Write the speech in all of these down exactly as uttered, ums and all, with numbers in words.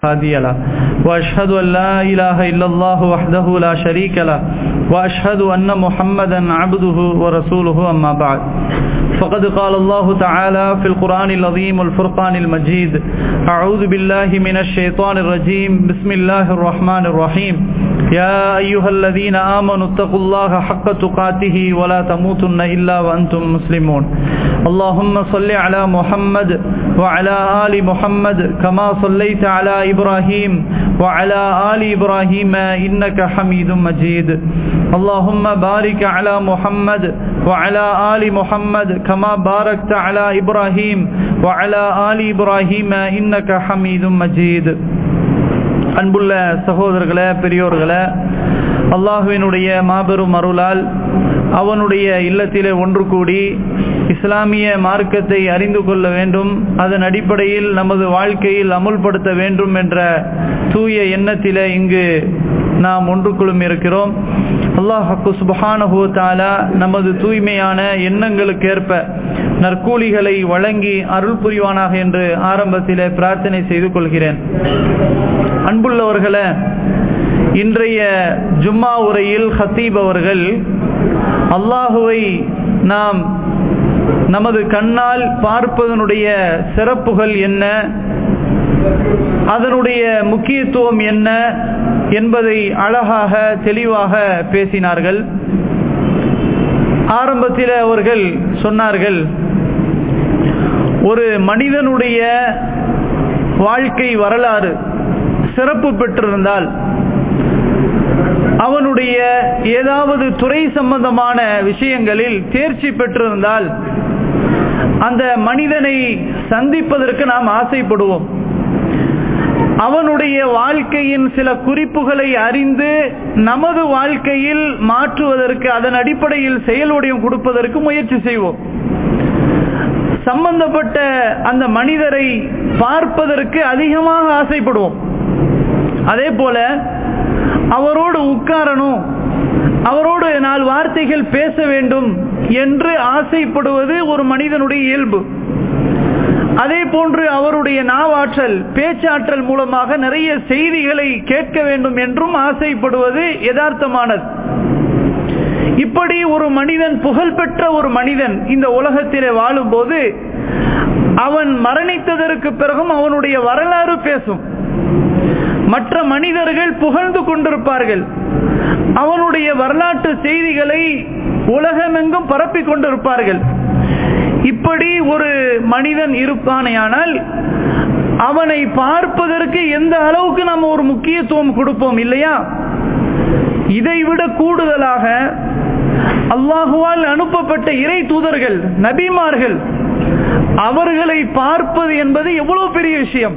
هادي له وأشهد أن لا إله إلا الله وحده لا شريك له وأشهد أن محمدا عبده ورسوله أما بعد فقد قال الله تعالى في القرآن العظيم والفرقان المجيد أعوذ بالله من الشيطان الرجيم بسم الله الرحمن الرحيم يا أيها الذين آمنوا اتقوا الله حق تقاته ولا تموتن إلا وأنتم مسلمون اللهم صل على محمد وعلى آل محمد كما صليت على إبراهيم وعلى آل إبراهيم إنك حميد مجيد اللهم بارك على محمد وعلى آل محمد كما باركت على إبراهيم وعلى آل إبراهيم إنك حميد مجيد அன்புள்ள சகோதரர்களே, பெரியோர்களே, அல்லாஹ்வினுடைய மாபெரும் அருளால் அவனுடைய இல்லத்திலே ஒன்று கூடி இஸ்லாமிய மார்க்கத்தை அறிந்து கொள்ள வேண்டும், அதன் அடிப்படையில் நமது வாழ்க்கையில் அமுல்படுத்த வேண்டும் என்ற தூய எண்ணத்திலே இங்கு நாம் ஒன்று குழுமி இருக்கிறோம். அல்லாஹ் சுப்ஹானஹு வ தஆலா நமது தூய்மையான எண்ணங்களுக்கு ஏற்ப நற்கூலிகளை வழங்கி அருள் புரிவானாக என்று ஆரம்பத்திலே பிரார்த்தனை செய்து கொள்கிறேன். அன்புள்ளவர்களே, இன்றைய ஜும்மா உரையில் ஹத்தீப் அவர்கள் அல்லாஹுவை நாம் நமது கண்ணால் பார்ப்பதனுடைய சிறப்புகள் என்ன, அதனுடைய முக்கியத்துவம் என்ன என்பதை அழகாக தெளிவாக பேசினார்கள். ஆரம்பத்தில் அவர்கள் சொன்னார்கள், ஒரு மனிதனுடைய வாழ்க்கை வரலாறு சிறப்பு பெற்றிருந்தால், அவனுடைய ஏதாவது துறை சம்பந்தமான விஷயங்களில் தேர்ச்சி பெற்றிருந்தால், அந்த மனிதனை சந்திப்பதற்கு நாம் ஆசைப்படுவோம். அவனுடைய வாழ்க்கையின் சில குறிப்புகளை அறிந்து நமது வாழ்க்கையில் மாற்றுவதற்கு, அதன் அடிப்படையில் செயல்வடிவம் கொடுப்பதற்கு முயற்சி செய்வோம். சம்பந்தப்பட்ட அந்த மனிதரை பார்ப்பதற்கு அதிகமாக ஆசைப்படுவோம். அதே போல அவரோடு உட்காரணும், அவரோடு நாலு வார்த்தைகள் பேச வேண்டும் என்று ஆசைப்படுவது ஒரு மனிதனுடைய இயல்பு. அதே போன்று அவருடைய நாவாற்றல், பேச்சாற்றல் மூலமாக நிறைய செய்திகளை கேட்க வேண்டும் என்றும் ஆசைப்படுவது யதார்த்தமானது. இப்படி ஒரு மனிதன், புகழ்பெற்ற ஒரு மனிதன் இந்த உலகத்திலே வாழும் போது அவன் மரணித்ததற்கு பிறகும் அவனுடைய வரலாறு பேசும். மற்ற மனிதர்கள் புகழ்ந்து கொண்டிருப்பார்கள். அவனுடைய வரலாற்று செய்திகளை உலகமெங்கும் பரப்பிக் கொண்டிருப்பார்கள். இப்படி ஒரு மனிதன் இருப்பானேயானால் அவனை பார்ப்பதற்கு எந்த அளவுக்கு நாம் ஒரு முக்கியத்துவம் கொடுப்போம் இல்லையா? இதைவிட கூடுதலாக அல்லாஹுவால் அனுப்பப்பட்ட இறை தூதர்கள், நபிமார்கள், அவர்களை பார்ப்பது என்பது எவ்வளவு பெரிய விஷயம்.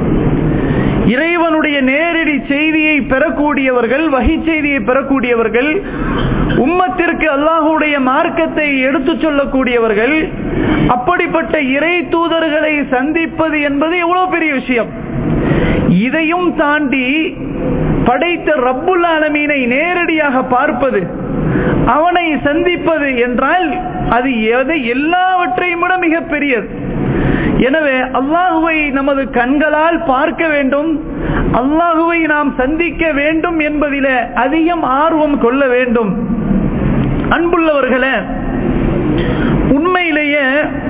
இறைவனுடைய நேரடி செய்தியை பெறக்கூடியவர்கள், வஹி செய்தியை பெறக்கூடியவர்கள், உம்மத்திற்கு அல்லாஹுடைய மார்க்கத்தை எடுத்து சொல்லக்கூடியவர்கள், அப்படிப்பட்ட இறை தூதர்களை சந்திப்பது என்பது எவ்வளவு பெரிய விஷயம். இதையும் தாண்டி படைத்த ரப்புல் ஆலமீனை நேரடியாக பார்ப்பது, அவனை சந்திப்பது என்றால் அது எதை எல்லாவற்றையும் விட மிக பெரியது. எனவே அல்லாஹுவை நமது கண்களால் பார்க்க வேண்டும், அல்லாஹுவை நாம் சந்திக்க வேண்டும் என்பதிலே அதிகம் ஆர்வம் கொள்ள வேண்டும். அன்புள்ளவர்களே, உண்மையிலேயே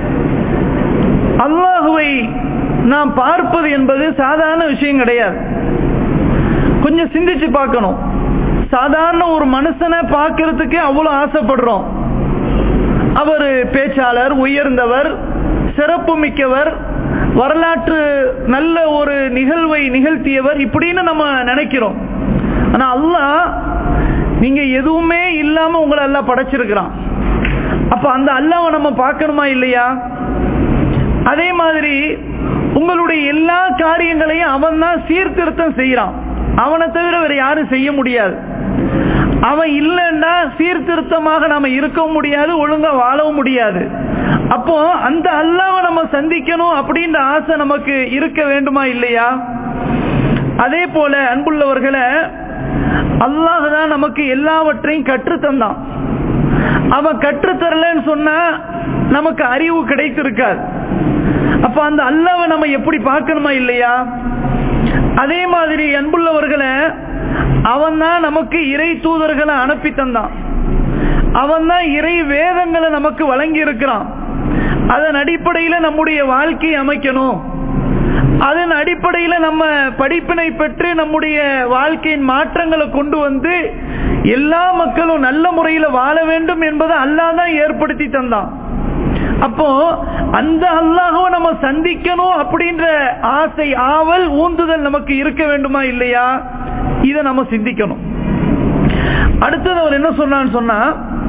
அல்லாஹுவை நாம் பார்ப்பது என்பது சாதாரண விஷயம் கிடையாது. கொஞ்சம் சிந்திச்சு பார்க்கணும். சாதாரண ஒரு மனுஷனை பார்க்கறதுக்கு அவ்வளவு ஆசைப்படுறோம். அவர் பேச்சாளர், உயர்ந்தவர், சிறப்பு மிக்கவர், வரலாற்று நல்ல ஒரு நிகழ்வை நிகழ்த்தியவர், இப்படின்னு நம்ம நினைக்கிறோம். ஆனா அல்லாஹ், நீங்க எதுவுமே இல்லாம உங்களை அல்லாஹ் படைச்சிருக்கிறான். அப்ப அந்த அல்லாஹ்வை நம்ம பார்க்கணுமா இல்லையா? அதே மாதிரி உங்களுடைய எல்லா காரியங்களையும் அவன் தான் சீர்திருத்தம் செய்யறான். அவனை தவிர வேற யாரும் செய்ய முடியாது. அவன் இல்லைன்னா சீர்திருத்தமாக நாம இருக்க முடியாது, ஒழுங்கா வாழவும் முடியாது. அப்போ அந்த அல்லாஹ்வை நம்ம சந்திக்கணும் அப்படின்ற ஆசை நமக்கு இருக்க வேண்டுமா இல்லையா? அதே போல அன்புள்ளவர்களை, அல்லாஹ் தான் நமக்கு எல்லாவற்றையும் கற்றுத்தந்தான். அவன் கற்றுத்தரலன்னு சொன்னா நமக்கு அறிவு கிடைத்திருக்காது. அப்ப அந்த அல்லாஹ்வை நம்ம எப்படி பார்க்கணுமா இல்லையா? அதே மாதிரி அன்புள்ளவர்களை, அவன் தான் நமக்கு இறை தூதர்களை அனுப்பி தந்தான். அவன் தான் இறை வேதங்களை நமக்கு வழங்கி இருக்கிறான். அதன் அடிப்படையில் நம்முடைய வாழ்க்கையை அமைக்கணும். அதன் அடிப்படையில் நம்ம படிப்பினை பெற்று நம்முடைய வாழ்க்கையின் மாற்றங்களை கொண்டு வந்து எல்லா மக்களும் நல்ல முறையில் வாழ வேண்டும் என்பதை அல்லாஹ் தான் ஏற்படுத்தி தந்தான். அப்போ அந்த அல்லாஹ்வை நம்ம சந்திக்கணும் அப்படின்ற ஆசை, ஆவல், ஊந்துதல் நமக்கு இருக்க வேண்டுமா இல்லையா? இதை நம்ம சிந்திக்கணும். அடுத்தது அவர் என்ன சொன்னான்னு சொன்னா,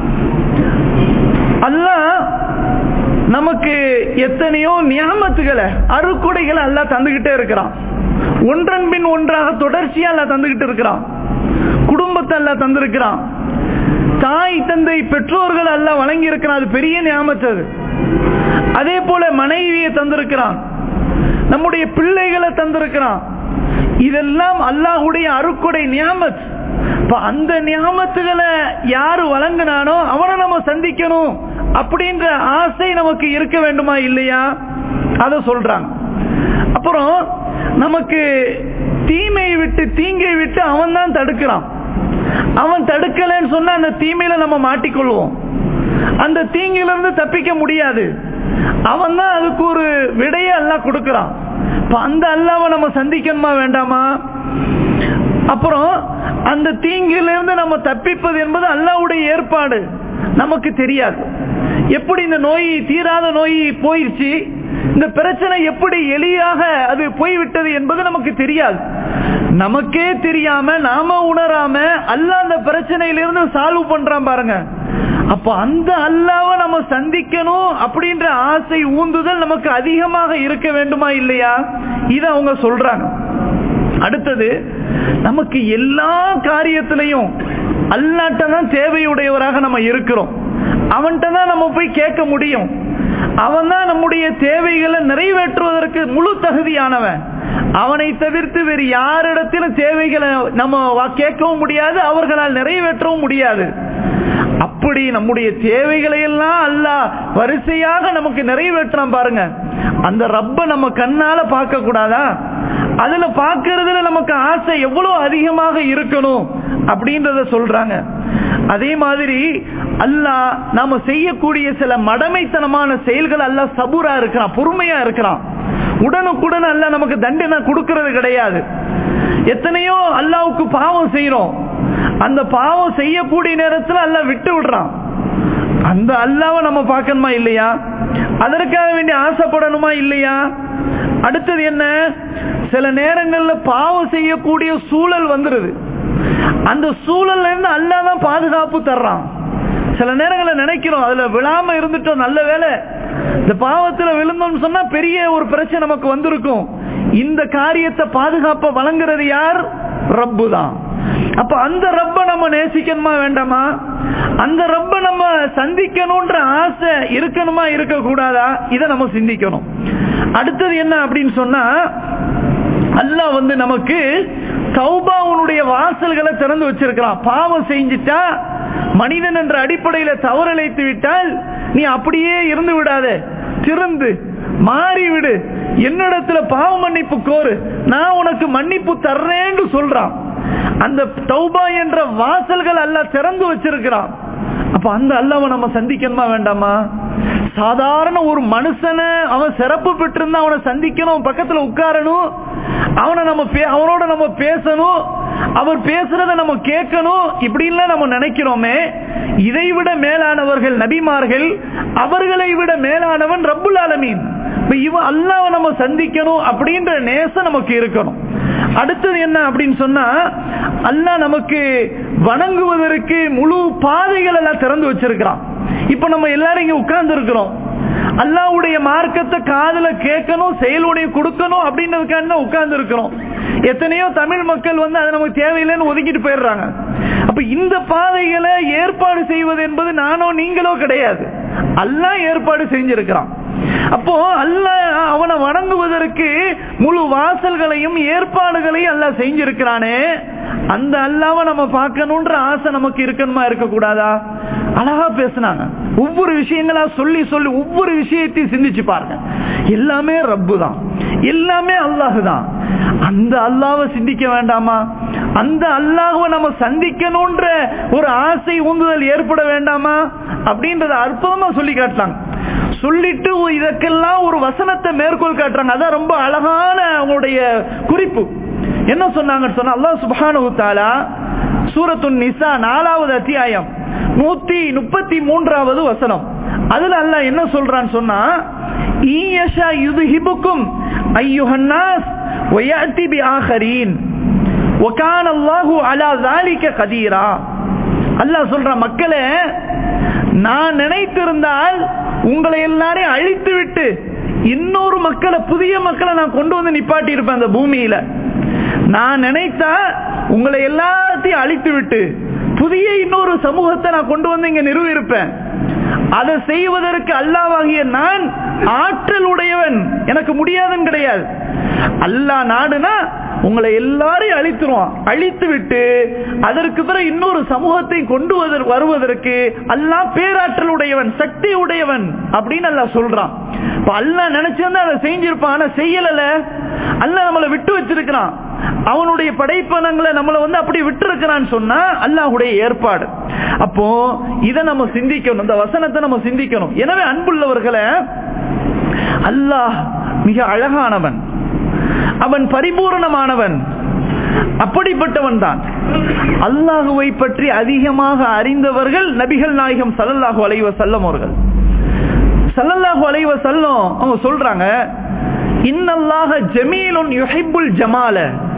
அல்லாஹ் நமக்கு எத்தனையோ நியாமத்துகளை, அருக்குடைகளை அல்லாஹ் தந்துகிட்டே இருக்கிறான். ஒன்றன் பின் ஒன்றாக தொடர்ச்சியா அல்லாஹ் தந்துகிட்டு இருக்கிறான். குடும்பத்தை அல்லாஹ் தந்திருக்கிறான். தாய் தந்தை பெற்றோர்கள் அல்லாஹ் வழங்கி இருக்கிறான். அது பெரிய நியாமத்து. அது அதே போல மனைவியை தந்திருக்கிறான். நம்முடைய பிள்ளைகளை தந்திருக்கிறான். இதெல்லாம் அல்லாஹ்வுடைய அருக்குடை நியாமத். அந்த நியாமத்துகளை யாரு வழங்கினானோ அவனை நம்ம சந்திக்கணும் அப்படின்ற ஆசை நமக்கு இருக்க வேண்டுமா இல்லையா? அத சொல்றாங்க. அப்புறம் நமக்கு தீமையை விட்டு தீங்கை விட்டு அவன் தான் தடுக்கிறான். அவன் தடுக்கலன்னு சொன்னா அந்த தீமையில நம்ம மாட்டிக்கொள்வோம். அந்த தீங்கிலிருந்து தப்பிக்க முடியாது. அவன் தான் அதுக்கு ஒரு விடையை அல்லாஹ் கொடுக்கிறான். அந்த அல்லாஹ்வை நம்ம சந்திக்கணுமா வேண்டாமா? அப்புறம் அந்த தீங்கிலிருந்து நம்ம தப்பிப்பது என்பது அல்லாஹ்வுடைய ஏற்பாடு. நமக்கு தெரியாது. எப்படி இந்த நோய், தீராத நோய் போயிடுச்சு, இந்த பிரச்சனை எப்படி எளிதாக அது போய்விட்டது என்பது நமக்கு தெரியாது. நமக்கே தெரியாம, நாம உணராம அல்லாஹ் அந்த பிரச்சனையிலிருந்து சால்வ் பண்றான் பாருங்க. அப்ப அந்த அல்லாஹ்வை நம்ம சந்திக்கணும் அப்படின்ற ஆசை, ஊந்துதல் நமக்கு அதிகமாக இருக்க வேண்டுமா இல்லையா? இத அவங்க சொல்றாங்க. அடுத்தது, நமக்கு எல்லா காரியத்திலையும் அல்லாஹ்ட்ட தான் தேவையுடையவராக நம்ம இருக்கிறோம். அவன்கிட்ட தான் நம்ம போய் கேட்க முடியும். அவன் தான் நம்முடைய தேவைகளை நிறைவேற்றுவதற்கு முழு தகுதியானவன். அவனை தவிர்த்து வேறு யாரிடத்திலும் தேவைகளை நம்ம கேட்கவும் முடியாது, அவர்களால் நிறைவேற்றவும் முடியாது. அப்படி நம்முடைய தேவைகளை எல்லாம் அல்லாஹ் வரிசையாக நமக்கு நிறைவேற்றான் பாருங்க. அந்த ரப்ப நம்ம கண்ணால பார்க்க கூடாதா? அதுல பார்க்கறதுல நமக்கு ஆசை எவ்வளவு அதிகமாக இருக்கணும் அப்படின்றத சொல்றாங்க. அதே மாதிரி அல்லாஹ் நாம செய்யக்கூடிய சில மடமைத்தனமான செயல்கள் அல்லாஹ் சபூரா இருக்கிறான், பொறுமையா இருக்கிறான். உடனுக்குடன் அல்லாஹ் நமக்கு தண்டனை கொடுக்கிறது கிடையாது. எத்தனையோ அல்லாஹ்வுக்கு பாவம் செய்யறோம். அந்த பாவம் செய்யக்கூடிய நேரத்தில் அல்லாஹ் விட்டு விடுறான். அந்த அல்லாஹ்வை நம்ம பார்க்கணுமா இல்லையா? அதற்காக வேண்டி ஆசைப்படணுமா இல்லையா? அடுத்தது என்ன, சில நேரங்கள்ல பாவம் செய்யக்கூடிய சூழல் வந்துருது. அந்த சூழல்ல இருந்து அல்லாஹ் தான் பாதுகாப்பு தர்றான். சில நேரங்களில் நினைக்கிறோம் அதுல விழாம இருந்துட்டோம், நல்ல வேலை, இந்த பாவத்துல விழுந்தோம்னு சொன்னா பெரிய ஒரு பிரச்சனை நமக்கு வந்திருக்கும். இந்த காரியத்தை பாதுகாப்ப வழங்குறது யார்? ரப்பு தான். அப்ப அந்த ரப்ப நம்ம நேசிக்கணுமா வேண்டாமா? அந்த ரப்ப நம்ம சந்திக்கணும்ன்ற ஆசை இருக்கணுமா இருக்க கூடாதா? இதை நம்ம சிந்திக்கணும். அடுத்தது என்ன அப்படின்னு சொன்னா, அல்லாஹ் வந்து நமக்கு தௌபாவுடைய வாசல்களை திறந்து வச்சிருக்கிறான். பாவம் செஞ்சிட்டா, மனிதன் என்ற அடிப்படையில தவறழைத்து விட்டால் நீ அப்படியே இருந்து விடாதே, திறந்து மாறிவிடு, என்னிடத்துல பாவ மன்னிப்பு கோரு, நான் உனக்கு மன்னிப்பு தர்றேன்னு சொல்றான். அந்த தௌபா என்ற வாசல்கள் அல்லாஹ் திறந்து வச்சிருக்கிறான். அப்ப அந்த அல்லாஹ்வை நம்ம சந்திக்கணுமா வேண்டாமா? சாதாரண ஒரு மனுஷனை அவன் சிறப்பு பெற்றிருந்தா அவனை சந்திக்கணும், பக்கத்துல உட்காரணும், அவனை நம்ம அவனோட நம்ம பேசணும், அவர் பேசுறத நம்ம கேட்கணும், இப்படின்லாம் நம்ம நினைக்கிறோமே. இதை விட மேலானவர்கள் நபிமார்கள், அவர்களை விட மேலானவன் ரப்புல் ஆலமீன். இவன் அல்லாஹ்வை நம்ம சந்திக்கணும் அப்படின்ற நேசம் நமக்கு இருக்கணும். அடுத்தது என்ன அப்படின்னு சொன்னா, அல்லாஹ் நமக்கு வணங்குவதற்கு முழு பாதைகள் எல்லாம் திறந்து வச்சிருக்கிறான். இப்ப நம்ம எல்லாரும் இங்க உட்கார்ந்து இருக்கிறோம், அல்லாஹ்வுடைய மார்க்கத்தை காதுல கேட்கணும், செயலுடைய கொடுக்கணும் அப்படின்றதுக்காக உட்கார்ந்து இருக்கிறோம். எத்தனையோ தமிழ் மக்கள் வந்து அது நமக்கு தேவையில்லைன்னு ஒதுக்கிட்டு போயிடுறாங்க. அப்ப இந்த பாதைகளை ஏற்பாடு செய்வது என்பது நானோ நீங்களோ கிடையாது, அல்லாஹ் ஏற்பாடு செஞ்சிருக்கிறான். அப்போ அல்லாஹ் அவனை வணங்குவதற்கு முழு வாசல்களையும் ஏற்பாடுகளையும் அல்லாஹ் செஞ்சிருக்கிறானே, அந்த அல்லாஹ்வை நம்ம பார்க்கணும்ன்ற ஆசை நமக்கு இருக்கணுமா இருக்க கூடாதா? அழகா பேசினாங்க. ஒவ்வொரு விஷயங்களா சொல்லி சொல்லி ஒவ்வொரு விஷயத்தையும் சிந்திச்சு பாருங்க. எல்லாமே ரப்பு தான். எல்லாமே அல்லாஹ் தான். அந்த அல்லாஹ்வை சிந்திக்க வேண்டாமா? அந்த அல்லாஹ்வை நம்ம சந்திக்கணும்ன்ற ஒரு ஆசை உந்துதல் ஏற்பட வேண்டாமா அப்படின்றத அற்புதமா சொல்லி காட்டுறாங்க. சொல்லிட்டு இதற்கெல்லாம் ஒரு வசனத்தை மேற்கோள் காட்டுறாங்க. அதான் ரொம்ப அழகான அவங்களுடைய குறிப்பு. என்ன சொன்னாங்கன்னு சொன்னா, அல்லாஹ் சுப்ஹானஹு வ தஆலா சூரத்துன் நிசா நாலாவது அத்தியாயம் நூத்தி முப்பத்தி மூன்றாவது வசனம், அதுல அல்லாஹ் என்ன சொல்றான்னு சொன்னா, ஈயஷா யுதுஹிபுக்கும் அய்யுஹன்னாஸ் வயஅதி பிஆகரீன் வகான அல்லாஹு அலா ஸாலிக கதீரா. அல்லாஹ் சொல்ற, மக்களே, நான் நினைத்திருந்தால் உங்களை எல்லாரையும் அழித்து விட்டு இன்னொரு மக்களை, புதிய மக்களை நான் கொண்டு வந்து நிப்பாட்டி இருப்பேன் அந்த பூமியில. நான் நினைத்தா உங்களை எல்லாத்தையும் அழித்து விட்டு புதிய இன்னொரு சமூகத்தை நான் கொண்டு வந்து இங்க நிறுவி இருப்பேன். அதை செய்வதற்கு அல்லாஹ்வாகிய நான் ஆற்றல் உடையவன், எனக்கு முடியாதுன்னு கிடையாது. அல்லாஹ் நாடுனா உங்களை எல்லாரையும் அழித்துருவான். அழித்து விட்டு அதற்கு பிறகு இன்னொரு சமூகத்தை கொண்டு வருவதற்கு அல்லாஹ் பேராற்றல் உடையவன், சக்தி உடையவன் அப்படின்னு அல்லாஹ் சொல்றான். அல்லாஹ் நினைச்சிருந்தா அதை செஞ்சிருப்பான், ஆனா செய்யல. அல்லாஹ் நம்மளை விட்டு வச்சிருக்கிறான். அவனுடைய படைப்பனங்களை நம்மளை வந்து அப்படி விட்டு இருக்கிறான்னு சொன்னா அல்லாஹ்வுடைய ஏற்பாடு. அப்போ இதை நம்ம சிந்திக்கணும், இந்த வசனத்தை நம்ம சிந்திக்கணும். எனவே அன்புள்ளவர்களை, அல்லாஹ் மிக அழகானவன், அவன் பரிபூர்ணமானவன், அப்படிப்பட்டவன் தான். அல்லாஹுவை பற்றி அதிகமாக அறிந்தவர்கள் நபிகள் நாயகம் ஸல்லல்லாஹு அலைஹி வஸல்லம் அவர்கள். ஸல்லல்லாஹு அலைஹி வஸல்லம் அவங்க சொல்றாங்க, இன்னல்லாஹ ஜமீலுன் யுஹிப்புல் ஜமால,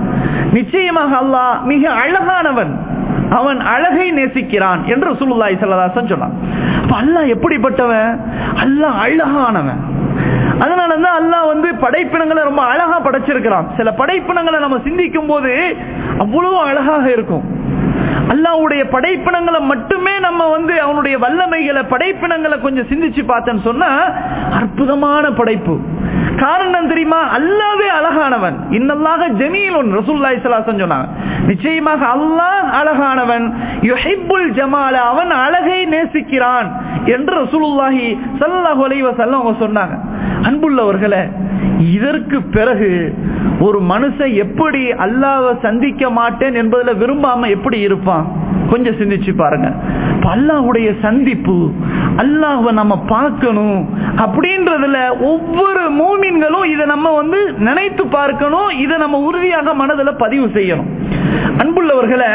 நிச்சயமாக அல்லாஹ் மிக அழகானவன், அவன் அழகை நேசிக்கிறான் என்று ரசூலுல்லாஹி ஸல்லல்லாஹு அலைஹி வஸல்லம் சொன்னான். அப்ப அல்லாஹ் எப்படிப்பட்டவன்? அல்லாஹ் அழகானவன். அதனாலதான் அல்லாஹ் வந்து படைப்பினங்களை ரொம்ப அழகா படைச்சிருக்கிறான். சில படைப்பினங்களை நம்ம சிந்திக்கும் போது அவ்வளவு அழகாக இருக்கும். அல்லாஹ்வுடைய படைப்பினங்களை மட்டுமே நம்ம வந்து அவனுடைய வல்லமைகளை, படைப்பினங்களை கொஞ்சம் சிந்திச்சு பார்த்தேன்னு சொன்னா அற்புதமான படைப்பு. காரணம் தெரியுமா? அல்லாஹ்வே அழகானவன். இன்னல்லாஹ ஜமீலுன், ரசூலுல்லாஹி ஸல்லல்லாஹு அலைஹி வஸல்லம் சொன்னாங்க, நிச்சயமாக அல்லாஹ் அழகானவன், யுஹிப்புல் ஜமால, அவன் அழகை நேசிக்கிறான் என்று ரசூலுல்லாஹி ஸல்லல்லாஹு அலைஹி வஸல்லம் சொன்னாங்க. அன்புள்ளவர்களே, இதற்கு பிறகு ஒரு மனுஷன் எப்படி அல்லாஹ்வை சந்திக்க மாட்டேன் என்பதில் விரும்பாம எப்படி இருப்பான்? கொஞ்சம் சிந்திச்சு பாருங்க. அல்லாஹ்வுடைய சந்திப்பு, அல்லாஹ்வை நம்ம பார்க்கணும் அப்படின்றதுல ஒவ்வொரு மூமின்களும் இதை நம்ம வந்து நினைத்து பார்க்கணும். இதை நம்ம உறுதியாக மனதில் பதிவு செய்யணும். அன்புள்ளவர்களை,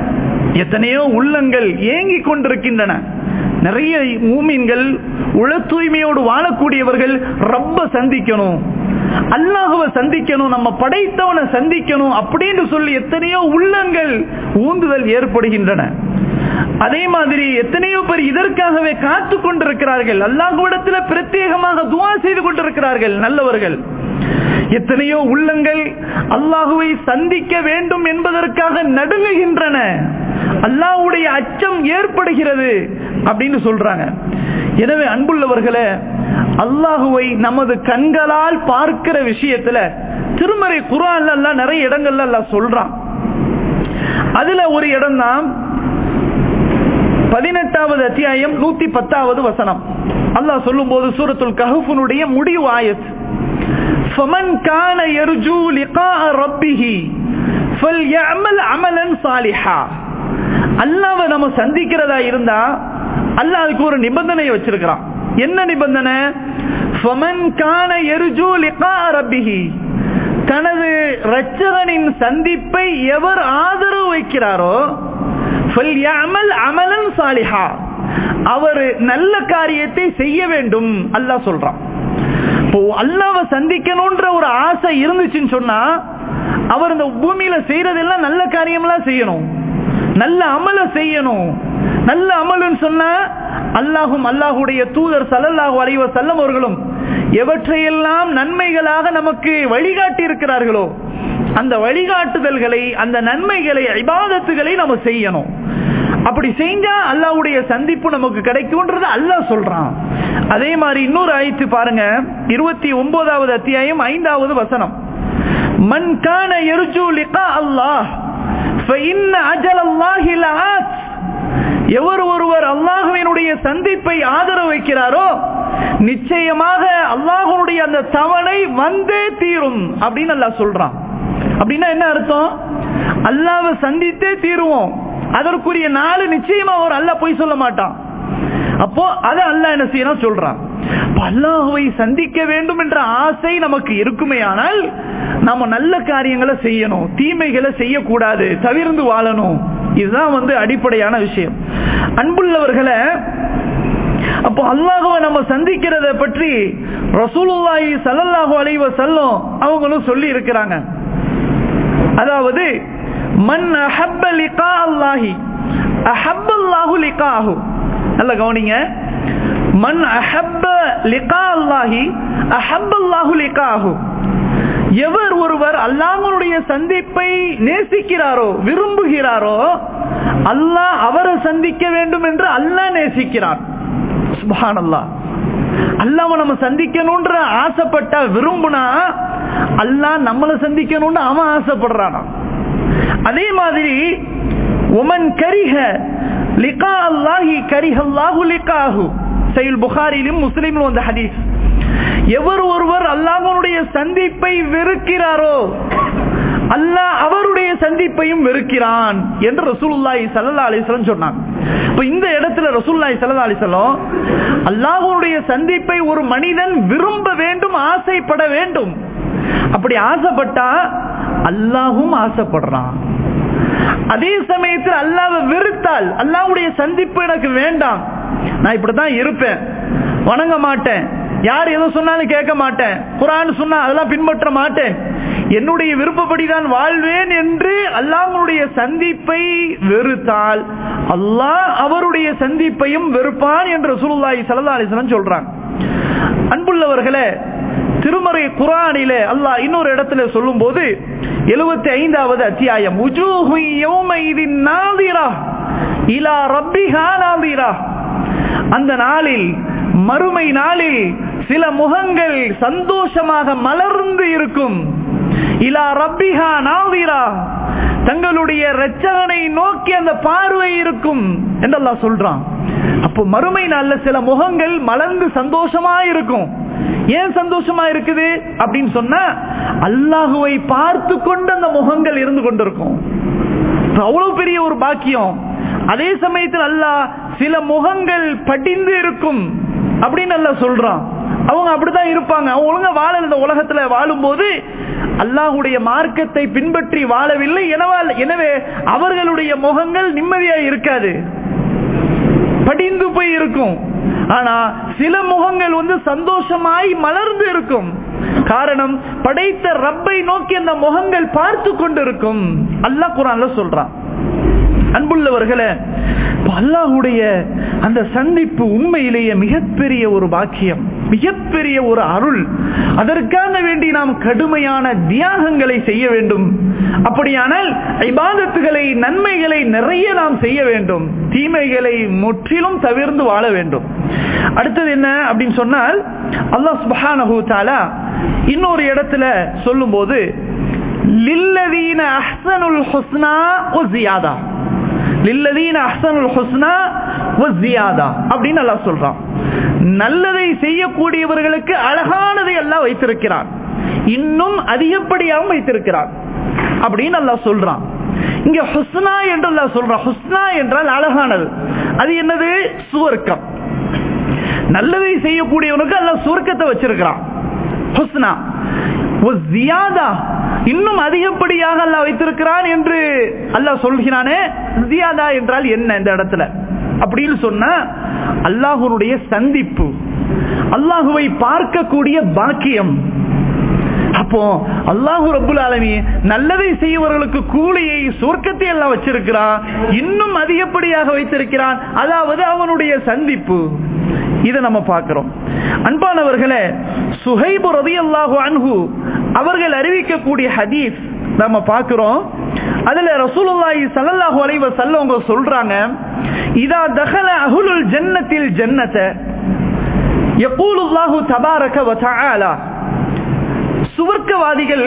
எத்தனையோ உள்ளங்கள் ஏங்கிக் கொண்டிருக்கின்றன. நிறைய மூமின்கள், உள தூய்மையோடு வாழக்கூடியவர்கள் ரப்ப சந்திக்கணும், அல்லாஹ்வை சந்திக்கணும், நம்ம படைத்தவனை சந்திக்கணும் அப்படின்னு சொல்லி எத்தனையோ உள்ளங்கள் ஊந்துதல் ஏற்படுகின்றன. அதே மாதிரி எத்தனையோ பேர் இதற்காகவே காத்து கொண்டிருக்கிறார்கள். அல்லாஹ்விடத்தில் பிரத்யேகமாக துஆ செய்து கொண்டிருக்கிறார்கள் நல்லவர்கள். எத்தனையோ உள்ளங்கள் அல்லாஹ்வை சந்திக்க வேண்டும் என்பதற்காக நடுங்குகின்றன. அல்லாஹ்வுடைய அச்சம் ஏற்படுகிறது அப்படின்னு சொல்றாங்க. எனவே அன்புள்ளவர்களே, அல்லாஹ்வை நமது கண்களால் பார்க்கிற விஷயத்துல திருமறை குர்ஆன்ல எல்லாம் நிறைய இடங்கள்ல அல்லாஹ் சொல்றான். அதுல ஒரு இடம் தான் பதினெட்டாவது அத்தியாயம் நூத்தி பத்தாவது வசனம். அல்லாஹ் சொல்லும் போது சூரத்துல் கஹ்ஃபுனுடைய முடிவு ஆயத், ஃபமன் கான யர்ஜூ லிகாஅ ரப்பிஹி ஃபல்யஅமல் அமலன் சாலிஹா. அல்லாஹ்வை நம்ம சந்திக்கிறதா இருந்தா அல்லாஹ் அதுக்கு ஒரு நிபந்தனையை வச்சிருக்கிறான். என்ன நிபந்தனை? ஃபமன் கான யர்ஜூ லிகாஅ ரப்பிஹி, தனது இரட்சகனின் சந்திப்பை எவர் ஆதரவு வைக்கிறாரோ ஃபல்யஅமல் அமலன் சாலிஹா, அவர் நல்ல காரியத்தை செய்ய வேண்டும் அல்லாஹ் சொல்றான். இப்போ அல்லாஹ்வை சந்திக்கணும்ன்ற ஒரு ஆசை இருந்துச்சுன்னு சொன்னா அவர் இந்த பூமியில செய்யறதெல்லாம் நல்ல காரியம்லாம் செய்யணும், நல்ல அமல செய்யணும். நல்ல அமலுன்னு சொன்னா அல்லாஹும் அல்லாஹுடைய தூதர் ஸல்லல்லாஹு அலைஹி வஸல்லம் அவர்களும் எவற்றையெல்லாம் நன்மைகளாக நமக்கு வழிகாட்டி இருக்கிறார்களோ அந்த வழிகாட்டுதல்களை, அந்த நன்மைகளை, இபாதத்துகளை நம்ம செய்யணும். அப்படி செஞ்சா அல்லாஹ்வுடைய சந்திப்பு நமக்கு கிடைக்கும்ன்றது அல்லாஹ் சொல்றான். அதே மாதிரி இன்னொரு ஆயத்து பாருங்க, இருபத்தி ஒன்பதாவது அத்தியாயம் ஐந்தாவது வசனம், மன் கான யர்ஜூ லிகா அல்லாஹ் ஃபஇன்ன அஜலல்லாஹி லஆத். எவர் ஒருவர் அல்லாஹ்வினுடைய சந்திப்பை ஆதரவு வைக்கிறாரோ நிச்சயமாக அல்லாஹ்வுடைய அந்த தவணை வந்தே தீரும் அப்படின்னு அல்லாஹ் சொல்றான். அப்படின்னா என்ன அர்த்தம்? அல்லாஹ்வை சந்தித்தே தீருவோம், அதற்குரிய நாள் நிச்சயமா ஒரு அல்லாஹ் போய் சொல்ல மாட்டான். அப்போ அதை அல்லாஹ் என்ன செய்யணும் சொல்றான். அல்லாஹ்வை சந்திக்க வேண்டும் என்ற ஆசை நமக்கு இருக்குமே, ஆனால் நாம நல்ல காரியங்களை செய்யணும், தீமைகளை செய்யக்கூடாது, தவிர்த்து வாழணும். இதுதான் வந்து அடிப்படையான விஷயம். அன்புள்ளவர்களை, அப்போ அல்லாஹ்வை நம்ம சந்திக்கிறத பற்றி ரசூலுல்லாஹி ஸல்லல்லாஹு அலைஹி வஸல்லம் அவங்களும் சொல்லி இருக்கிறாங்க. அதாவது மன் அஹப்ப லிகா அல்லாஹி அஹப்பல்லாஹு லிகாஹு. நல்ல கவனிங்க, மன் அஹப்ப லிகா அல்லாஹி அஹப்பல்லாஹு லிகாஹு. எவர் ஒருவர் அல்லாஹ்வுடைய சந்திப்பை நேசிக்கிறாரோ விரும்புகிறாரோ அல்லாஹ் அவரை சந்திக்க வேண்டும் என்று அல்லாஹ் நேசிக்கிறான். சுப்ஹானல்லாஹ். அல்லாஹ்வை நம்ம சந்திக்கணும்ன்ற ஆசைப்பட்டா விரும்புனா அல்லாஹ் நம்மளை சந்திக்கணும்னு அவன் ஆசைப்படுறானா. அதே மாதிரி உமன் கரிஹ லிகா அல்லாஹி கரிஹல்லாஹு லிகாஹு. சஹீஹ் புகாரியிலும் முஸ்லிமிலும் வந்த ஹதீஸ். எவர் ஒருவர் அல்லாஹ்வுடைய சந்திப்பை வெறுக்கிறாரோ அல்லாஹ் அவருடைய சந்திப்பையும் வெறுக்கிறான் என்று ரசூலுல்லாஹி ஸல்லல்லாஹு அலைஹி வஸல்லம் சொன்னாங்க. இப்ப இந்த இடத்துல ரசூலுல்லாஹி ஸல்லல்லாஹு அலைஹி வஸல்லம் அல்லாஹ்வுடைய சந்திப்பை ஒரு மனிதன் விரும்ப வேண்டும், ஆசைப்பட வேண்டும். அப்படி ஆசைப்பட்டா அல்லாஹ்வும் ஆசைப்படுறான். அதே சமயத்தில் அல்லாஹ்வை வெறுத்தால், அல்லாஹ்வுடைய சந்திப்பு எனக்கு வேண்டாம், நான் இப்படித்தான் இருப்பேன், வணங்க மாட்டேன், யார் எதை சொன்னாலும் கேட்க மாட்டேன், குர்ஆன் சொன்னா அதெல்லாம் பின்பற்ற மாட்டேன், என்னுடைய விருப்பப்படிதான் வாழ்வேன் என்று அல்லாஹ்வுடைய சந்திப்பை வெறுத்தால் அல்லாஹ் அவருடைய சந்திப்பையும் வெறுப்பான் என்று ரசூலுல்லாஹி ஸல்லல்லாஹு அலைஹி வஸல்லம் சொல்றாங்க. அன்புள்ளவர்களே, திருமறை குர்ஆனிலே அல்லாஹ் இன்னொரு இடத்துல சொல்லும் போது எழுபத்தி ஐந்தாவது அத்தியாயம், உஜூஹு யௌமைதின் நாதிரா இலா ரப்பிஹா நாதிரா. அந்த நாளில், மறுமை நாளில் சில முகங்கள் சந்தோஷமாக மலர்ந்து இருக்கும். இலா ரப்பிஹா நாதிரா, தங்களுடைய இரட்சகனை நோக்கி அந்த பார்வை இருக்கும் என்று அல்லாஹ் சொல்றான். அப்போ மறுமை நாள்ல சில முகங்கள் மலர்ந்து சந்தோஷமா இருக்கும். ஏன் சந்தோஷமா இருக்குது அப்படின்னு சொன்னா, அல்லாஹுவை பார்த்து கொண்டு அந்த முகங்கள் இருந்து கொண்டிருக்கும். அவ்வளவு பெரிய ஒரு பாக்கியம். அதே சமயத்தில் அல்லாஹ் சில முகங்கள் படிந்து இருக்கும் அப்படின்னு அல்லாஹ் சொல்றான். அவங்க அப்படிதான் இருப்பாங்க, அவங்க ஒழுங்கா வாழ இந்த உலகத்துல வாழும் போது அல்லாஹுடைய மார்க்கத்தை பின்பற்றி வாழவில்லை, எனவே அவர்களுடைய முகங்கள் நிம்மதியா இருக்காது, படிந்து போய் இருக்கும். ஆனா சில முகங்கள் வந்து சந்தோஷமாய் மலர்ந்து இருக்கும். காரணம், படைத்த ரப்பை நோக்கி அந்த முகங்கள் பார்த்து கொண்டிருக்கும். அல்லாஹ் குர்ஆன்ல சொல்றான். அன்புள்ளவர்களே, அல்லாஹ்வுடைய அந்த சந்திப்பு உண்மையிலேயே மிகப்பெரிய ஒரு பாக்கியம், மிகப்பெரிய ஒரு அருள். அதற்காக வேண்டி நாம் கடுமையான தியாகங்களை செய்ய வேண்டும். அப்படியானால் இபாதத்துகளை, நன்மைகளை நிறைய நாம் செய்ய வேண்டும், தீமைகளை முற்றிலும் தவிர்த்து வாழ வேண்டும். அடுத்தது என்ன அப்படின்னு சொன்னால், அல்லாஹ் சுப்ஹானஹு தஆலா இன்னொரு இடத்துல சொல்லும் போது லில்லதீன அஹ்ஸனுல் ஹுஸ்னா வ ஜியாதா, லில்லதீன அஹ்ஸனுல் ஹுஸ்னா வ ஜியாதா அப்படின்னு அல்லாஹ் சொல்றான். நல்லதை செய்யக்கூடியவர்களுக்கு அழகானதை அல்லாஹ் வைத்திருக்கிறான், இன்னும் அதிகப்படியாகவும் வைத்திருக்கிறான் அப்படின்னு அல்லாஹ் சொல்றான். இங்க ஹுஸ்னா என்று அல்லாஹ் சொல்றான். ஹுஸ்னா என்றால் அழகானது. அது என்னது? சுவர்க்கம். நல்லதை செய்யக்கூடியவனுக்கு அல்லாஹ் சுவர்க்கத்தை வச்சிருக்கிறான். ஹுஸ்னா வ ஜியாதா, இன்னும் அதிகப்படியாக அல்லாஹ் வைத்திருக்கிறான் என்று அல்லாஹ் சொல்கிறானே. ஜியாதா என்றால் என்ன இந்த இடத்துல அப்படின்னு சொன்னா, அல்லாஹ்வுடைய சந்திப்பு, அல்லாஹுவை பார்க்கக்கூடிய பாக்கியம். அப்போ அல்லாஹ் ரப்புல் ஆலமீன் நல்லதை செய்வர்களுக்கு கூலியை, சொர்க்கத்தை எல்லாம் வச்சிருக்கிறான், இன்னும் அதிகப்படியாக வைத்திருக்கிறான். அதாவது அவனுடைய சந்திப்பு. இதை நம்ம பார்க்கிறோம். அன்பானவர்களே, சுஹைப் ரலியல்லாஹு அன்ஹு அவர்கள் அறிவிக்கக்கூடிய ஹதீஸ் நம்ம பார்க்கிறோம். அதுல ரசூலுல்லாஹி ஸல்லல்லாஹு அலைஹி வஸல்லம் அவங்க சொல்றாங்க, இதா தഖல அஹ்லுல் ஜன்னத்தில் ஜன்னத யகூலுல்லாஹு தபாரக வ தஆலா, சுவர்க்கவாதிகள்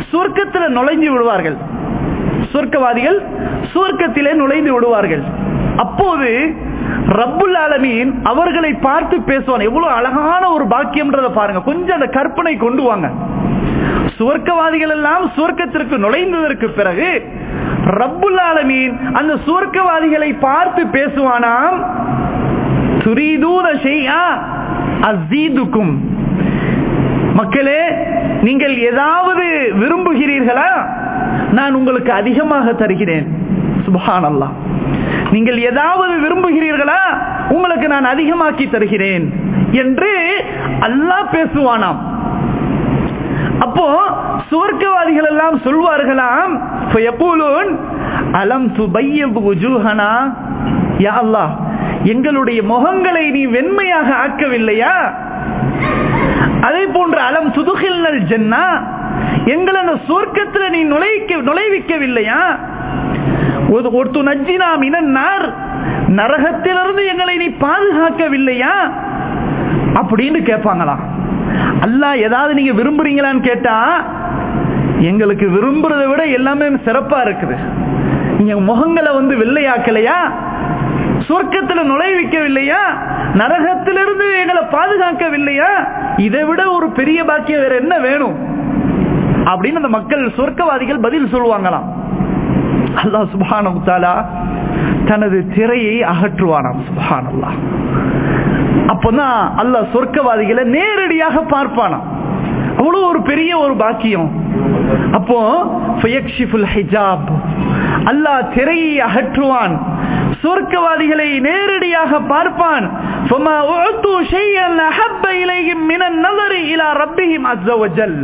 சுவர்க்கத்தில் நுழைந்து விடுவார்கள். சுவர்க்கவாதிகள் சுவர்க்கத்திலே நுழைந்து விடுவார்கள். அப்போது ரப்புல் ஆலமீன் அவர்களை பார்த்து பேசுவான். எவ்வளவு அழகான ஒரு பாக்கியம்ன்றத பாருங்க. கொஞ்சம் அந்த கற்பனை கொண்டு வாங்க. சுவர்க்கவாதிகள் எல்லாம் சுவர்க்கத்திற்கு நுழைந்ததற்கு பிறகு ரப்புல் ஆலமீன் அந்த சுவர்க்கவாதிகளை பார்த்து பேசுவானாம், துரீதூன ஷைஆ அஸீதுக்கும், மக்களே நீங்கள் ஏதாவது விரும்புகிறீர்களா, நான் உங்களுக்கு அதிகமாக தருகிறேன். சுப்ஹானல்லாஹ். நீங்கள் ஏதாவது விரும்புகிறீர்களா, உங்களுக்கு நான் அதிகமாக்கி தருகிறேன் என்று அல்லாஹ் பேசுவானாம். அப்போ சுவர்க்கவாதிகள் எல்லாம் சொல்வார்களாம், ஃபயகூலூன் அலம் துபய்யிது வுஜூஹனா, யா அல்லாஹ் எங்களுடைய முகங்களை நீ வெண்மையாக ஆக்கவில்லையா? அதே போன்று அலம் துதுகில்னல் ஜன்னா, எங்களை சுவர்க்கத்தில் நீ நுழைக்க நுழைவிக்கவில்லையா? ஒரு நஜ்ஜினா மினன்னார், நரகத்திலிருந்து எங்களை நீ பாதுகாக்கவில்லையா அப்படின்னு கேட்பாங்களாம். அல்லாஹ் ஏதாவது நீங்க விரும்புறீங்களான்னு கேட்டா, எங்களுக்கு விரும்புறதை விட எல்லாமே சிறப்பா இருக்குது. நீங்க முகங்களை வந்து வெள்ளையாக்கலையா, சொர்க்கத்தில் நுழைவிக்கவில்லையா, நரகத்திலிருந்து எங்களை பாதுகாக்கவில்லையா, இதை விட ஒரு பெரிய பாக்கியம் வேற என்ன வேணும் அப்படின்னு அந்த மக்கள் சொர்க்கவாதிகள் பதில் சொல்லுவாங்களாம். அல்லாஹ் சுப்ஹானஹு வ தஆலா தனது திரையை அகற்றுவானாம். சுப்ஹானல்லாஹ். அப்பதான் அல்லாஹ் சொர்க்கவாதிகளை நேரடியாக பார்ப்பானாம். அவ்வளவு ஒரு பெரிய ஒரு பாக்கியம். அப்போ ஃபயக்ஷிஃபுல் ஹிஜாப், அல்லாஹ் திரையை அகற்றுவான், சொர்க்கவாதிகளை நேரடியாக பார்ப்பான். ஃபமா உஅது ஷைஅன் அஹப்ப இலைஹிம் மினன் நஸரி இலா ரப்பிஹிம் அஸ்ஸ வஜல்.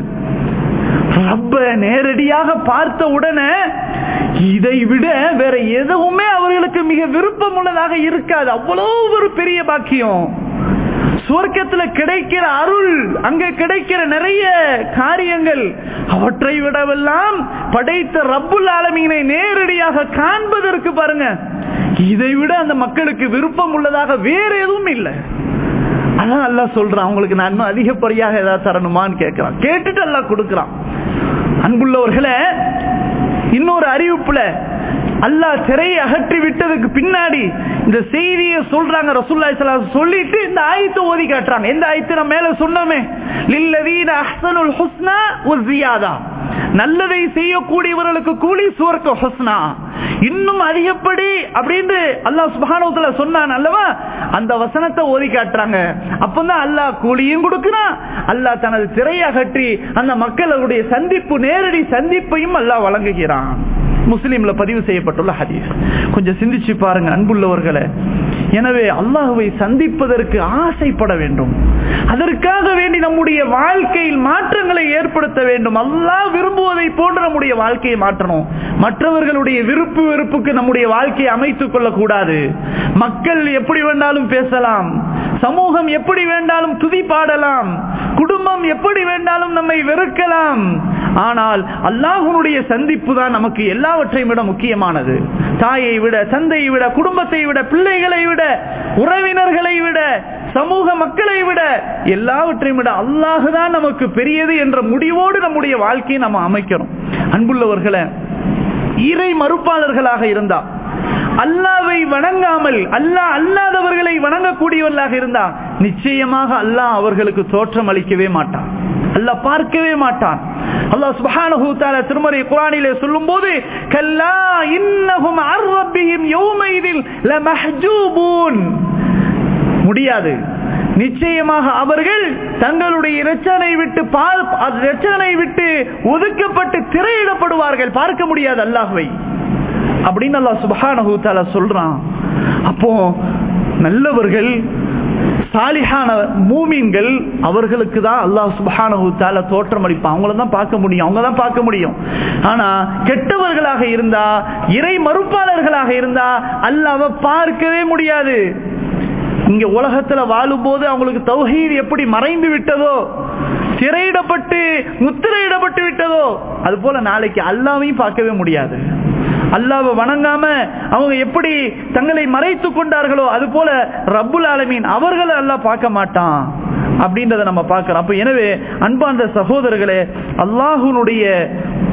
ரப்ப நேரடியாக பார்த்த உடனே இதை விட வேற எதுவுமே அவர்களுக்கு மிக விருப்பம் உள்ளதாக இருக்காது. அவ்வளவு ஒரு பெரிய பாக்கியம். சுவர்க்கத்துல கிடைக்கிற அருள், அங்க கிடைக்கிற நிறைய காரியங்கள், அவற்றை விடவெல்லாம் படைத்த ரப்புல் ஆலமீனை நேரடியாக காண்பதற்கு பாருங்க, இதை விட அந்த மக்களுக்கு விருப்பம் உள்ளதாக வேற எதுவும் இல்லை. அதான் அல்லாஹ் சொல்றான், அவங்களுக்கு நான் இன்னும் அதிகப்படியாக ஏதாவது தரணுமான்னு கேட்கிறான். கேட்டுட்டு அல்லாஹ் கொடுக்கிறான். அன்புள்ளவர்களே, இன்னொரு அறிவிப்புல அல்லாஹ் திரையை அகற்றி விட்டதுக்கு பின்னாடி இந்த செய்தியை சொல்றாங்க. ரசூலுல்லாஹி ஸல்லல்லாஹு அலைஹி வஸல்லம் சொல்லிட்டு இந்த ஆயத்தை ஓதி காட்டுறாங்க. எந்த ஆயத்தை நம்ம மேல சொன்னோமே, லில்லதீன அஹ்ஸனுல் ஹுஸ்னா வ ஸியாதா, நல்லதை செய்யக்கூடியவர்களுக்கு கூலி சுவர்க்க ஹுஸ்னா, இன்னும் அதிகப்படி அப்படின்னு அல்லாஹ் சுப்ஹானஹு வ தஆலா சொன்னான் அல்லவா, அந்த வசனத்தை ஓதி காட்டுறாங்க. அப்பதான் அல்லாஹ் கூலியும் கொடுக்கிறான், அல்லாஹ் தனது திரையை அகற்றி அந்த மக்களுடைய சந்திப்பு, நேரடி சந்திப்பையும் அல்லாஹ் வழங்குகிறான். முஸ்லிம்ல பதிவு செய்யப்பட்டுள்ள ஹதீஸ். கொஞ்சம் சிந்திச்சு பாருங்க அன்புள்ளவர்களே. எனவே அல்லாஹ்வை சந்திப்பதற்கு ஆசைப்பட வேண்டும். அதற்காக வேண்டி நம்முடைய வாழ்க்கையில் மாற்றங்களை ஏற்படுத்த வேண்டும். அல்லாஹ் விரும்புவதை போன்று நம்முடைய வாழ்க்கையை மாற்றணும். மற்றவர்களுடைய விருப்பு வெறுப்புக்கு நம்முடைய வாழ்க்கையை அமைத்துக் கொள்ள கூடாது. மக்கள் எப்படி வேண்டாலும் பேசலாம், சமூகம் எப்படி வேண்டாலும் துதி பாடலாம், குடும்பம் எப்படி வேண்டாலும் நம்மை வெறுக்கலாம். ஆனால் அல்லாஹ்வுடைய சந்திப்பு தான் நமக்கு எல்லாவற்றையும் விட முக்கியமானது. தாயை விட, தந்தையை விட, குடும்பத்தை விட, பிள்ளைகளை விட, உறவினர்களை விட, சமூக மக்களை விட, எல்லாவற்றையும் விட அல்லாஹ் தான் நமக்கு பெரியது என்ற முடிவோடு நம்முடைய வாழ்க்கையை நம்ம அமைக்கணும். அன்புள்ளவர்களே, இறை மறுப்பாளர்களாக இருந்தா, அல்லாஹ்வை வணங்காமல் அல்லாஹ் அல்லாதவர்களை வணங்கக்கூடியவர்களாக இருந்தா, நிச்சயமாக அல்லாஹ் அவர்களுக்கு தோற்றம் அளிக்கவே மாட்டான், அல்லாஹ் பார்க்கவே மாட்டான். அல்லாஹ் சுப்ஹானஹு வ தஆலா திருமறை குர்ஆனிலே சொல்லும்போது, கல்லா இன்னஹும் அன் ரப்பிஹிம் யௌமைதில் லமஹ்ஜூபூன், முடியாது, நிச்சயமாக அவர்கள் தங்களுடைய இரட்சனை விட்டு இரட்சனை விட்டு ஒதுக்கப்பட்டு திரையிடப்படுவார்கள், பார்க்க முடியாது அல்லாஹ்வை அப்படின்னு அல்லாஹ் சுப்ஹானஹு வ தஆலா சொல்றான். அப்போ நல்லவர்கள், சாலிஹான மூமின்கள், அவர்களுக்கு தான் அல்லாஹ் சுப்ஹானஹு வ தஆலா தோற்றம் அளிப்பான். அவங்கள தான் பார்க்க முடியும், அவங்க தான் பார்க்க முடியும். ஆனா கெட்டவர்களாக இருந்தா, இறை மறுப்பாளர்களாக இருந்தா அல்லாஹ்வை பார்க்கவே முடியாது. இங்க உலகத்துல வாழும் போது அவங்களுக்கு தௌஹீத் எப்படி மறைந்து விட்டதோ, திரையிடப்பட்டு முத்திரையிடப்பட்டு விட்டதோ, அது போல நாளைக்கு அல்லாஹ்வையும் பார்க்கவே முடியாது. அல்லாஹ்வை வணங்காம அவங்க எப்படி தங்களை மறைத்துக் கொண்டார்களோ, அது போல ரப்புல் ஆலமீன் அவர்களை அல்லாஹ் பார்க்க மாட்டான் அப்படின்றத நம்ம பார்க்கிறோம். அப்ப எனவே அன்பார்ந்த சகோதரர்களே, அல்லாஹ்வுடைய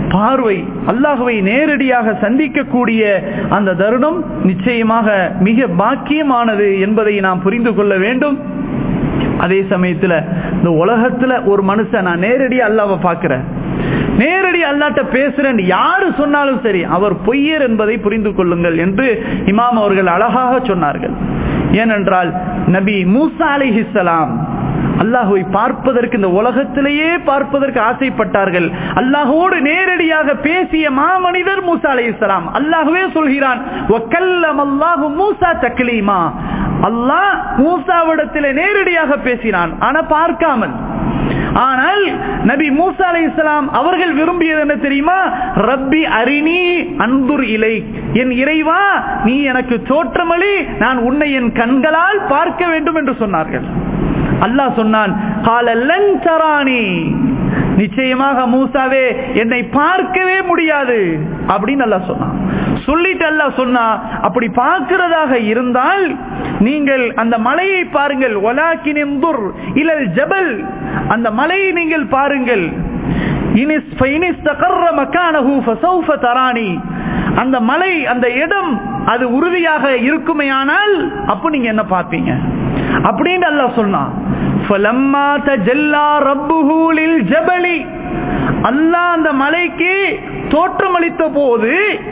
பார்வை, அல்லாஹ்வை நேரடியாக சந்திக்கக்கூடிய அந்த தருணம் நிச்சயமாக மிக பாக்கியமானது என்பதை நாம் புரிந்து கொள்ள வேண்டும். அதே சமயத்துல இந்த உலகத்துல ஒரு மனுஷன் நான் நேரடியா அல்லாஹ்வை பார்க்கிறேன், நேரடி அல்லாஹ்ட்ட பேசுறேன் யாரு சொன்னாலும் சரி அவர் பொய்யர் என்பதை புரிந்து கொள்ளுங்கள் என்று இமாம் அவர்கள் அழகாக சொன்னார்கள். ஏனென்றால் நபி மூசா அலைஹிஸ்ஸலாம் அல்லாஹ்வை பார்ப்பதற்கு, இந்த உலகத்திலேயே பார்ப்பதற்கு ஆசைப்பட்டார்கள். அல்லாஹ்வோடு நேரடியாக பேசிய மாமனிதர் மூசா அலைஹிஸ்ஸலாம். அல்லாஹ்வே சொல்கிறான், வகல்லமல்லாஹு மூசா தக்லீமா, அல்லாஹ் மூசாவிடத்தில் நேரடியாக பேசினான், ஆனா பார்க்காமல். ஆனால் நபி மூசா அலைஹிஸ்ஸலாம் அவர்கள் விரும்பியது என்ன தெரியுமா? ரப்பி அரினி அன்துர் இலை, என் இறைவா நீ எனக்கு தோற்றமளி, நான் உன்னை என் கண்களால் பார்க்க வேண்டும் என்று சொன்னார்கள். அல்லாஹ் சொன்னான், கால லன் தரானி, நிச்சயமாக மூசாவே என்னை பார்க்கவே முடியாது அப்படின்னு அல்லாஹ் சொன்னான். சொல்லிட்டு அல்லாஹ் சொன்னா, அப்படி பார்க்கிறதாக இருந்தால் நீங்கள் அந்த மலையை பாருங்கள், வலாக்கின் இன்துர் இலல் ஜபல், அந்த மலையை நீங்கள் பாருங்கள், இனிஸ் ஃபைனிஸ்தகர்ர மகானஹு ஃபஸௌஃப தரானி, அந்த மலை அந்த இடம் அது உறுதியாக இருக்குமேயானால் அப்ப நீங்க என்ன பார்ப்பீங்க அப்படின்னு அல்லாஹ் சொன்னான். ஃபலம்மா தஜல்லா ரப்புஹு லில் ஜபலி, அல்லாஹ் அந்த மலைக்கு தோற்றமளித்த போது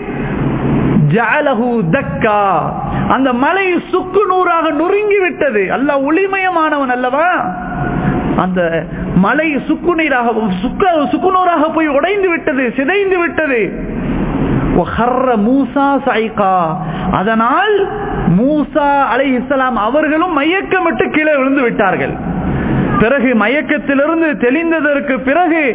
ஜஅலஹு தக்கா, அந்த மலை சுக்கு நூறாக நொறுங்கி விட்டது. அல்லாஹ் ஒளிமயமானவன் அல்லவா, அந்த மலை சுக்கு நீராக சுக்குநூறாக போய் உடைந்து விட்டது, சிதைந்து விட்டது. மூசா சைகா, அதனால் மூசா அலைஹிஸ்ஸலாம் அவர்களும் மயக்கமிட்டு கீழே விழுந்து விட்டார்கள். பிறகு மயக்கத்திலிருந்து தெளிந்ததற்கு பிறகு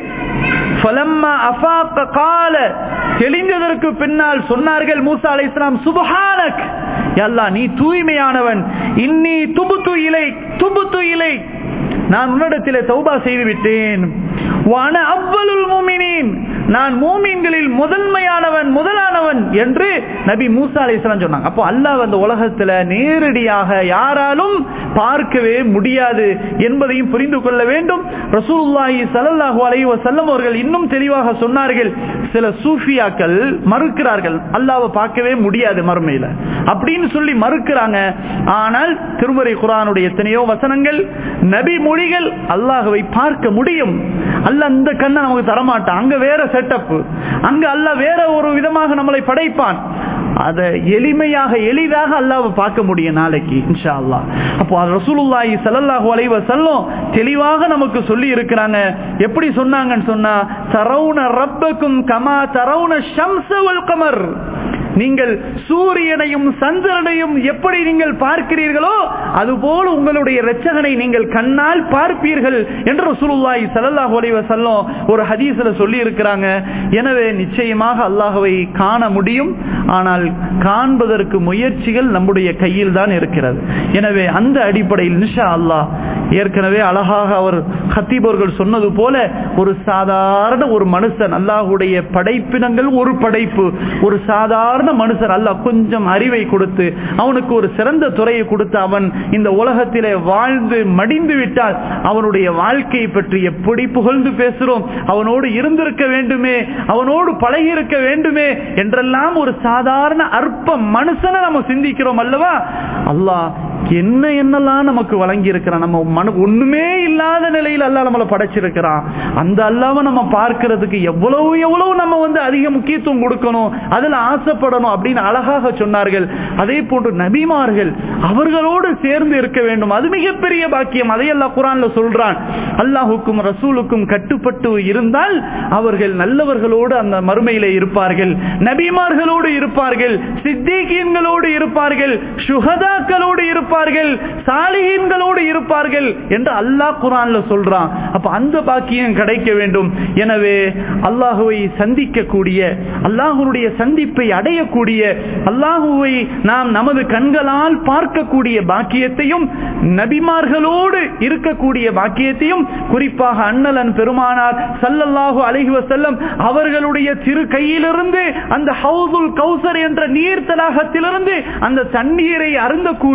தெளிந்ததற்கு பின்னால் சொன்னார்கள் மூசா அலைஹிஸ்ஸலாம், சுப்ஹானக், யா அல்லாஹ் நீ தூய்மையானவன், இன்னி துபுத்து இலை துபுத்து இலை, நான் உன்னிடத்திலே தௌபா செய்து விட்டேன், வான அவ்வலுல் முஃமினீன், நான் மூமின்களில் முதன்மையானவன் முதலானவன் என்று நபி மூசா அலைஹிஸ்ஸலாம் சொன்னாங்க. அப்போ அல்லாஹ் அந்த உலகத்துல நேரடியாக யாராலும் பார்க்கவே முடியாது என்பதையும் புரிந்து கொள்ள வேண்டும். ரசூலுல்லாஹி ஸல்லல்லாஹு அலைஹி வஸல்லம் அவர்கள் இன்னும் தெளிவாக சொன்னார்கள், சில சூஃபியாக்கள் மறுக்கிறார்கள் அல்லாஹ்வை பார்க்கவே முடியாது மறுமையில அப்படின்னு சொல்லி மறுக்கிறாங்க. ஆனால் திருமறை குர்ஆனுடைய எத்தனையோ வசனங்கள், நபி மொழிகள் அல்லாஹ்வை பார்க்க முடியும். அல்லாஹ் இந்த கண்ணை நமக்கு தரமாட்டான், அங்க வேற செட்டப், அங்க அல்லாஹ் வேற ஒரு விதமாக நம்மளை படைப்பான். அதை எளிமையாக எளிதாக அல்லாஹ்வை பார்க்க முடியும் நாளைக்கு இன்ஷா அல்லாஹ். அப்போ ரசூலுல்லாஹி ஸல்லல்லாஹு அலைஹி வஸல்லம் தெளிவாக நமக்கு சொல்லி இருக்கிறாங்க. எப்படி சொன்னாங்கன்னு சொன்னா, தரவுன ரப்பக்கும் கமா தரவுன ஷம்ஸ வல் கமர், நீங்கள் சூரியனையும் சந்திரனையும் எப்படி நீங்கள் பார்க்கிறீர்களோ அதுபோல் உங்களுடைய இரட்சகனை நீங்கள் கண்ணால் பார்ப்பீர்கள் என்று ரசூலுல்லாஹி ஸல்லல்லாஹு அலைஹி வஸல்லம் ஒரு ஹதீஸ்ல சொல்லி இருக்கிறாங்க. எனவே நிச்சயமாக அல்லாஹ்வை காண முடியும், ஆனால் காண்பதற்கு முயற்சிகள் நம்முடைய கையில் தான் இருக்கிறது. எனவே அந்த அடிப்படையில் இன்ஷா அல்லாஹ் ஏற்கனவே அழகாக அவர் ஹத்தீப் அவர்கள் சொன்னது போல, ஒரு சாதாரண ஒரு மனுஷன், அல்லாஹ்வுடைய படைப்பினங்கள் ஒரு படைப்பு, ஒரு சாதாரண மனுஷன் அல்லாஹ் கொஞ்சம் அறிவை கொடுத்து அவனுக்கு ஒரு சிறந்த துறையை கொடுத்து அவன் இந்த உலகத்திலே வாழ்ந்து மடிந்து விட்டால் அவனுடைய வாழ்க்கையை பற்றி எப்படி புகழ்ந்து பேசுறோம், அவனோடு இருந்திருக்க வேண்டுமே, அவனோடு பழகி இருக்க வேண்டுமே என்றெல்லாம் ஒரு சாதாரண அற்ப மனுஷனை நம்ம சிந்திக்கிறோம் அல்லவா. அல்லாஹ் என்ன என்னெல்லாம் நமக்கு வழங்கி இருக்கிறான், நம்ம மனு ஒண்ணுமே இல்லாத நிலையில் அல்லாஹ் நம்மளை படைச்சிருக்கிறான். அந்த அல்லாஹ்வை நம்ம பார்க்கிறதுக்கு எவ்வளவு எவ்வளவு நம்ம வந்து அதிக முக்கியத்துவம் கொடுக்கணும், அதுல ஆசைப்படணும் அப்படின்னு அழகாக சொன்னார்கள். அதே போன்று நபிமார்கள் அவர்களோடு சேர்ந்து இருக்க வேண்டும், அது மிகப்பெரிய பாக்கியம். அதை அல்லாஹ் குர்ஆன்ல சொல்றான், அல்லாஹுக்கும் ரசூலுக்கும் கட்டுப்பட்டு இருந்தால் அவர்கள் நல்லவர்களோடு அந்த மறுமையிலே இருப்பார்கள், நபிமார்களோடு இருப்பார்கள், சித்தீகீன்களோடு இருப்பார்கள், சுஹதாக்களோடு இருப்பார்கள், சாலிஹீன்களோடு இருப்பார்கள் என்று அல்லாஹ் குர்ஆன்ல சொல்றான். அப்ப அந்த பாக்கியம் கிடைக்க வேண்டும். எனவே அல்லாஹ்வை சந்திக்கக்கூடிய, அல்லாஹ்வுடைய சந்திப்பை அடையக்கூடிய, அல்லாஹ்வை நாம் நமது கண்களால் பார்க்கக்கூடிய பாக்கியத்தையும், நபிமார்களோடு இருக்கக்கூடிய பாக்கியத்தையும், குறிப்பாக அண்ணலன் பெருமானார் ஸல்லல்லாஹு அலைஹி வஸல்லம் அவர்களுடைய திரு கையிலிருந்து அந்த ஹவுதுல் கௌசர் என்ற நீர் தடாகத்திலிருந்து அந்த தண்ணீரை அருந்தக்கூடிய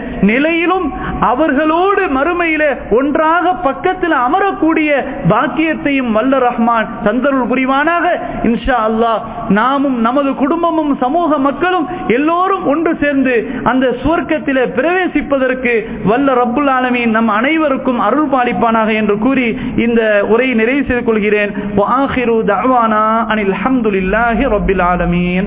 நிலையிலும் அவர்களோடு மறுமையிலே ஒன்றாக பக்கத்தில் அமரக்கூடிய பாக்கியத்தையும் வல்ல ரஹ்மான் தந்தருள் புரிவானாக. இன்ஷா அல்லாஹ் நாமும் நமது குடும்பமும் சமூக மக்களும் எல்லோரும் ஒன்று சேர்ந்து அந்த சுவர்க்கத்திலே பிரவேசிப்பதற்கு வல்ல ரப்புல் ஆலமீன் நம் அனைவருக்கும் அருள் பாலிப்பானாக என்று கூறி இந்த உரையை நிறைவு செய்து கொள்கிறேன். வஆகிரு தஅவானா அனில் ஹம்துலில்லாஹி ரப்பில் ஆலமீன்.